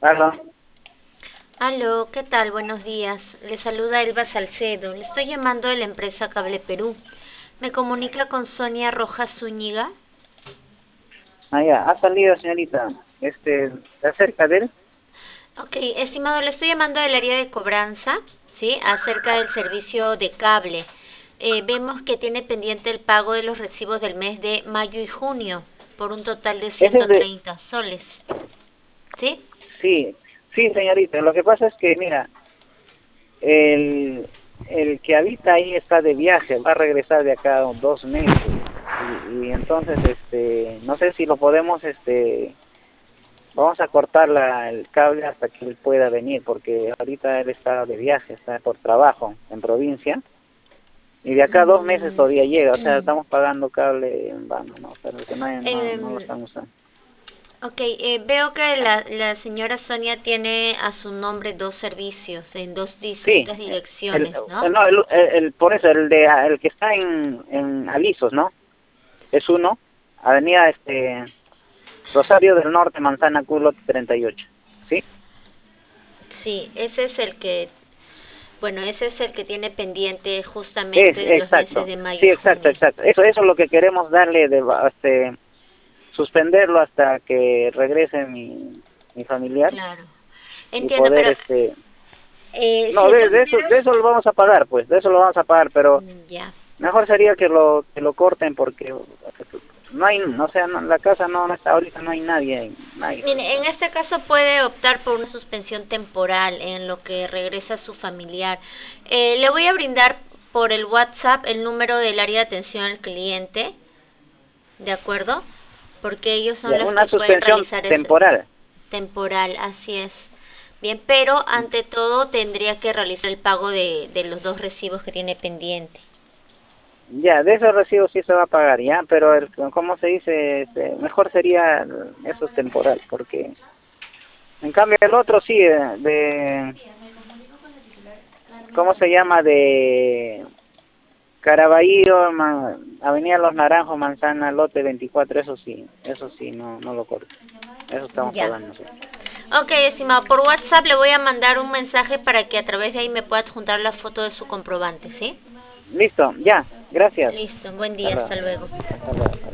Aló. Aló, ¿qué tal? Buenos días. Le saluda Elba Salcedo. Le estoy llamando de la empresa Cable Perú. ¿Me comunica con Sonia Rojas Zúñiga? Ah, ya, ha salido, señorita. Acerca de él. Ok, estimado, le estoy llamando del área de cobranza, ¿sí? Acerca del servicio de cable. Vemos que tiene pendiente el pago de los recibos del mes de mayo y junio por un total de Ese es de... 130 soles, ¿sí? Sí, sí, señorita. Lo que pasa es que, mira, el, el que habita ahí está de viaje, va a regresar de acá 2 meses. Y entonces, no sé si lo podemos, vamos a cortar el cable hasta que él pueda venir, porque ahorita él está de viaje, está por trabajo en provincia. Y de acá 2 meses Mm, todavía llega, o sea, estamos pagando cable en vano, ¿no? Pero que no lo em, están usando. Ok, veo que la señora Sonia tiene a su nombre dos servicios en dos Sí, distintas direcciones, ¿no? no, por eso, el que está en Alisos, ¿no? Es uno, avenida Rosario del Norte, Manzana Culo 38, ¿sí? Sí, ese es el que, bueno, ese es el que tiene pendiente Es, justamente de los meses exacto, de mayo sí, y exacto, junio. exacto. Eso es lo que queremos darle, suspenderlo hasta que regrese mi familiar Claro, y entiendo, poder, pero no, si de todas de maneras, eso lo vamos a pagar, pues, de eso lo vamos a pagar, pero ya. mejor sería que lo corten porque no hay, o sea, la casa no está ahorita, no hay nadie, nadie. Mire, en este caso puede optar por una suspensión temporal en lo que regresa su familiar. Le voy a brindar por el WhatsApp el número del área de atención al cliente, ¿de acuerdo? Porque ellos son Ya, los una que pueden suspensión realizar ese temporal. temporal, así es. Bien, pero ante todo tendría que realizar el pago de los dos recibos que tiene pendiente. Ya, de esos recibos sí se va a pagar, ya, pero ¿cómo se dice? Mejor sería eso es temporal, porque en cambio el otro sí, ¿cómo se llama? De Caraballo, Avenida Los Naranjos, Manzana, Lote 24, eso sí, no lo corto. Eso estamos Ya. pagando nosotros. Ok, estimado, por WhatsApp le voy a mandar un mensaje para que a través de ahí me pueda adjuntar la foto de su comprobante, ¿sí? Listo, ya, gracias. Listo, buen Hasta día, luego. hasta luego. Hasta luego.